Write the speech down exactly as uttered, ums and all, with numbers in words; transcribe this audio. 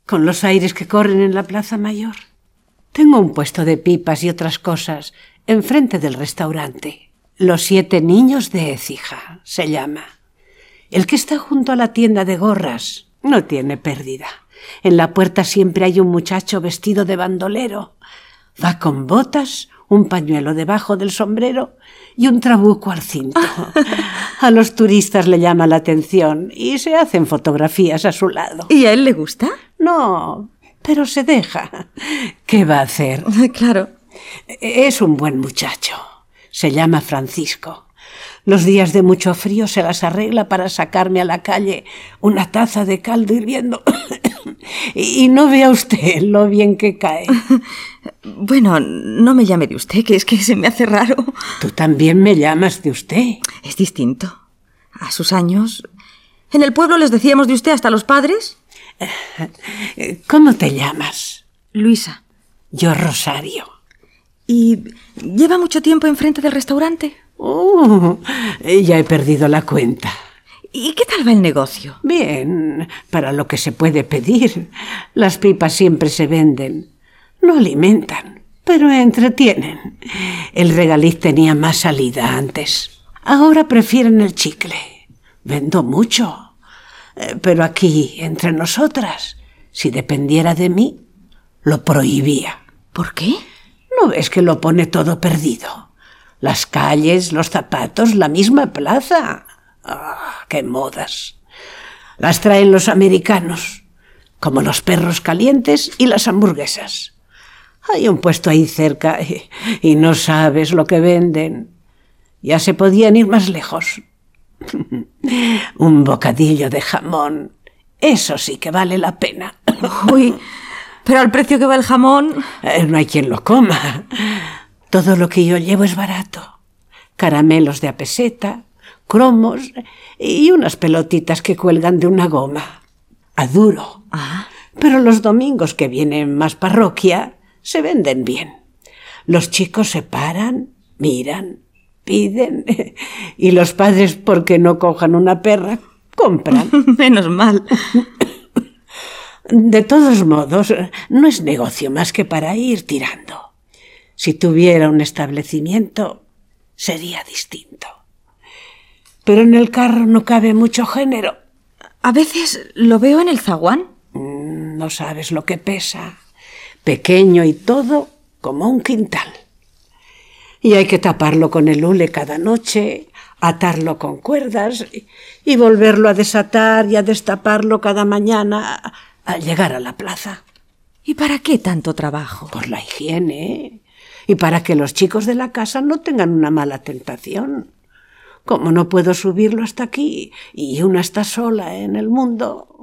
con los aires que corren en la Plaza Mayor. Tengo un puesto de pipas y otras cosas enfrente del restaurante. Los siete niños de Écija se llama. El que está junto a la tienda de gorras no tiene pérdida. En la puerta siempre hay un muchacho vestido de bandolero. Va con botas, un pañuelo debajo del sombrero y un trabuco al cinto. A los turistas le llama la atención y se hacen fotografías a su lado. ¿Y a él le gusta? No, pero se deja. ¿Qué va a hacer? Claro. Es un buen muchacho. Se llama Francisco. Los días de mucho frío se las arregla para sacarme a la calle una taza de caldo hirviendo. Y no vea usted lo bien que cae. Bueno, no me llame de usted, que es que se me hace raro. Tú también me llamas de usted. Es distinto. A sus años... ¿En el pueblo les decíamos de usted hasta los padres? ¿Cómo te llamas? Luisa. Yo, Rosario. ¿Y lleva mucho tiempo enfrente del restaurante? Oh, ya he perdido la cuenta. ¿Y qué tal va el negocio? Bien, para lo que se puede pedir. Las pipas siempre se venden. No alimentan, pero entretienen. El regaliz tenía más salida antes. Ahora prefieren el chicle. Vendo mucho. Pero aquí, entre nosotras, si dependiera de mí, lo prohibía. ¿Por qué? ¿No ves que lo pone todo perdido? Las calles, los zapatos, la misma plaza. ¡Ah, qué modas! Las traen los americanos, como los perros calientes y las hamburguesas. Hay un puesto ahí cerca y, y no sabes lo que venden. Ya se podían ir más lejos. Un bocadillo de jamón, eso sí que vale la pena. Uy, pero al precio que va el jamón... Eh, no hay quien lo coma. Todo lo que yo llevo es barato. Caramelos de a peseta, cromos y unas pelotitas que cuelgan de una goma. A duro. Ah. Pero los domingos que viene más parroquia se venden bien. Los chicos se paran, miran, piden y los padres, porque no cojan una perra, compran. Menos mal. De todos modos, no es negocio más que para ir tirando. Si tuviera un establecimiento, sería distinto. Pero en el carro no cabe mucho género. A veces lo veo en el zaguán. No sabes lo que pesa. Pequeño y todo como un quintal. Y hay que taparlo con el hule cada noche, atarlo con cuerdas y volverlo a desatar y a destaparlo cada mañana al llegar a la plaza. ¿Y para qué tanto trabajo? Por la higiene y para que los chicos de la casa no tengan una mala tentación. Como no puedo subirlo hasta aquí y una está sola en el mundo,